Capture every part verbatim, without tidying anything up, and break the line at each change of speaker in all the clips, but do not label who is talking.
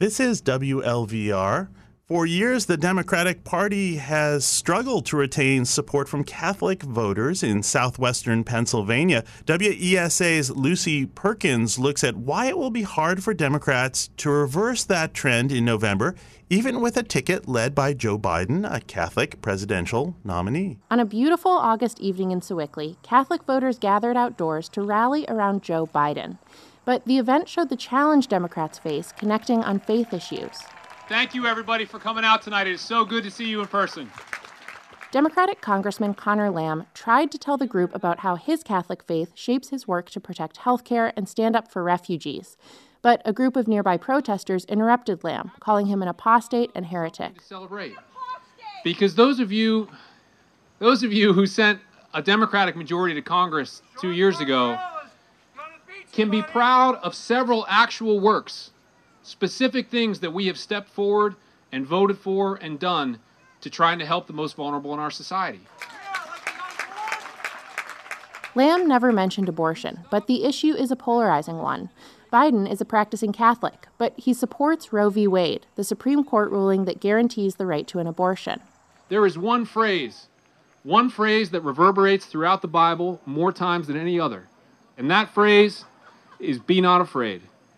This is W L V R. For years, the Democratic Party has struggled to retain support from Catholic voters in southwestern Pennsylvania. W E S A's Lucy Perkins looks at why it will be hard for Democrats to reverse that trend in November, even with a ticket led by Joe Biden, a Catholic presidential nominee.
On a beautiful August evening in Sewickley, Catholic voters gathered outdoors to rally around Joe Biden. But the event showed the challenge Democrats face connecting on faith issues.
Thank you, everybody, for coming out tonight. It is so good to see you in person.
Democratic Congressman Conor Lamb tried to tell the group about how his Catholic faith shapes his work to protect health care and stand up for refugees. But a group of nearby protesters interrupted Lamb, calling him an apostate and heretic.
To celebrate. Because those of you, those of you who sent a Democratic majority to Congress two years ago can be proud of several actual works, specific things that we have stepped forward and voted for and done to trying to help the most vulnerable in our society.
Lamb never mentioned abortion, but the issue is a polarizing one. Biden is a practicing Catholic, but he supports Roe v. Wade, the Supreme Court ruling that guarantees the right to an abortion.
There is one phrase, one phrase that reverberates throughout the Bible more times than any other, and that phrase is "be not afraid."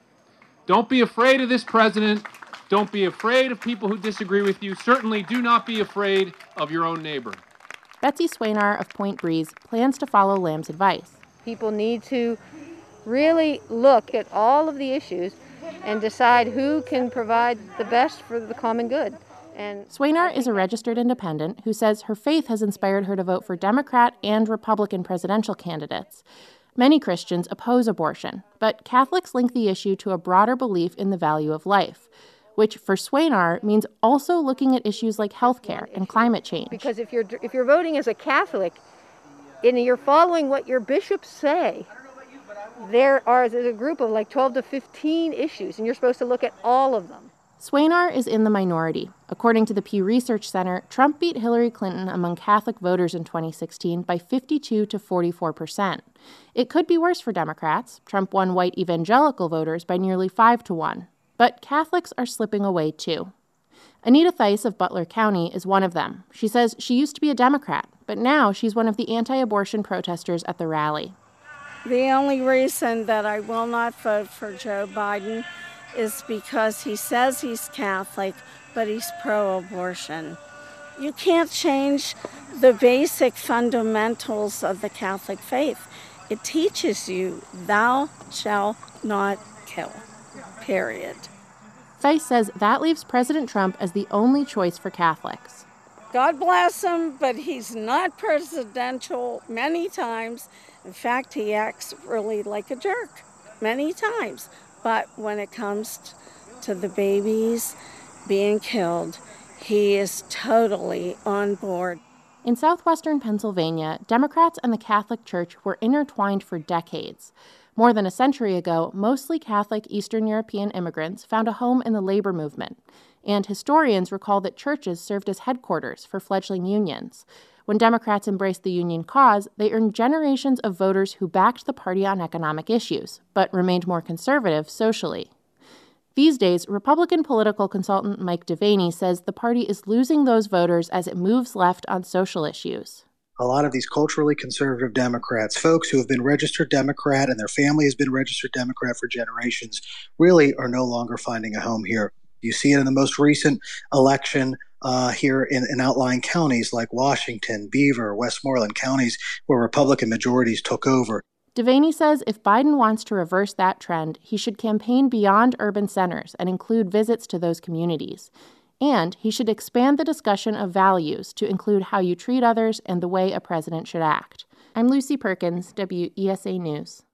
Don't be afraid of this president. Don't be afraid of people who disagree with you. Certainly do not be afraid of your own neighbor.
Betsy Swaynar of Point Breeze plans to follow Lamb's advice.
People need to really look at all of the issues and decide who can provide the best for the common good. And
Swaynar is a registered independent who says her faith has inspired her to vote for Democrat and Republican presidential candidates. Many Christians oppose abortion, but Catholics link the issue to a broader belief in the value of life, which for Swaynar means also looking at issues like healthcare and climate change.
Because if you're if you're voting as a Catholic and you're following what your bishops say, there are there's a group of like twelve to fifteen issues, and you're supposed to look at all of them.
Swaynar is in the minority. According to the Pew Research Center, Trump beat Hillary Clinton among Catholic voters in twenty sixteen by fifty-two to forty-four percent. It could be worse for Democrats. Trump won white evangelical voters by nearly five to one. But Catholics are slipping away, too. Anita Theis of Butler County is one of them. She says she used to be a Democrat, but now she's one of the anti-abortion protesters at the rally.
The only reason that I will not vote for Joe Biden is because he says he's Catholic, but he's pro-abortion. You can't change the basic fundamentals of the Catholic faith. It teaches you, thou shalt not kill, period.
Theis says that leaves President Trump as the only choice for Catholics.
God bless him, but he's not presidential many times. In fact, he acts really like a jerk many times. But when it comes to the babies being killed, he is totally on board.
In southwestern Pennsylvania, Democrats and the Catholic Church were intertwined for decades. More than a century ago, mostly Catholic Eastern European immigrants found a home in the labor movement, and historians recall that churches served as headquarters for fledgling unions. When Democrats embraced the union cause, they earned generations of voters who backed the party on economic issues, but remained more conservative socially. These days, Republican political consultant Mike Devaney says the party is losing those voters as it moves left on social issues.
A lot of these culturally conservative Democrats, folks who have been registered Democrat and their family has been registered Democrat for generations, really are no longer finding a home here. You see it in the most recent election uh, here in, in outlying counties like Washington, Beaver, Westmoreland, counties where Republican majorities took over.
Devaney says if Biden wants to reverse that trend, he should campaign beyond urban centers and include visits to those communities. And he should expand the discussion of values to include how you treat others and the way a president should act. I'm Lucy Perkins, W E S A News.